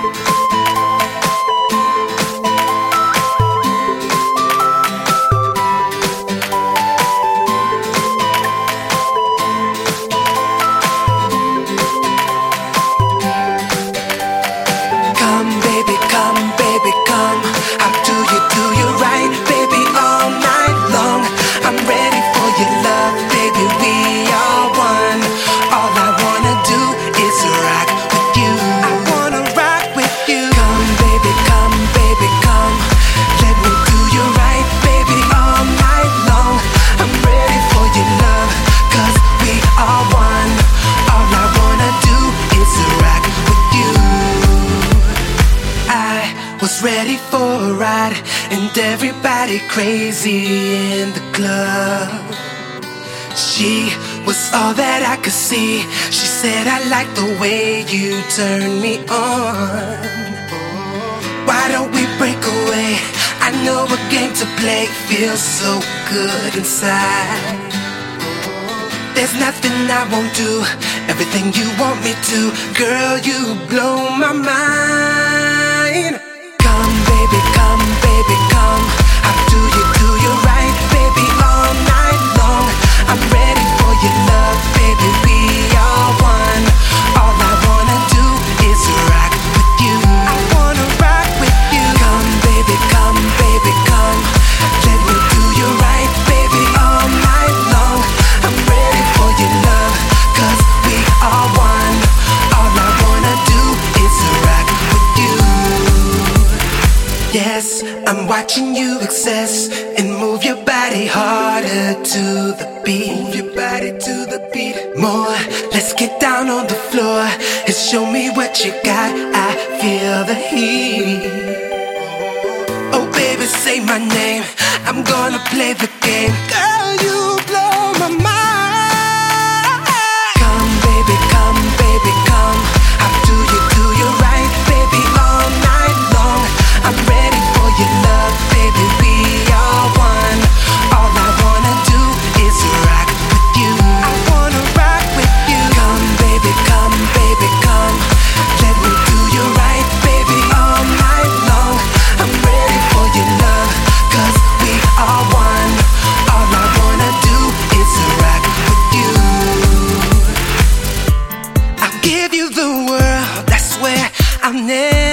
Was ready for a ride, and everybody crazy in the club. She was all that I could see. She said, I like the way you turn me on. Why don't we break away? I know a game to play, feels so good inside. There's nothing I won't do, everything you want me to. Girl, you blow my mind. Come, baby, come. How do you right, baby, all night long. I'm ready for your love, baby, we are one. All I wanna do is rock with you. I wanna rock with you. Come, baby, come. Let me do you right, baby, all night long. I'm ready for your love, 'cause we are one. All I wanna do is rock with you. Yes, I'm watching you excess and move your body harder to the beat. Move your body to the beat. More, let's get down on the floor and show me what you got. I feel the heat. Oh baby, say my name, I'm gonna play the game. Girl, you blow my mind. Come, baby, come. How do you right, baby, all night long. I'm ready for your love, baby, we are one. All I wanna do is rock with you. I wanna rock with you. Come, baby, come. Let me do you right, baby, all night long. I'm ready for your love, 'cause we are one. All I wanna do is rock with you. I'll give you the world, I swear I'll never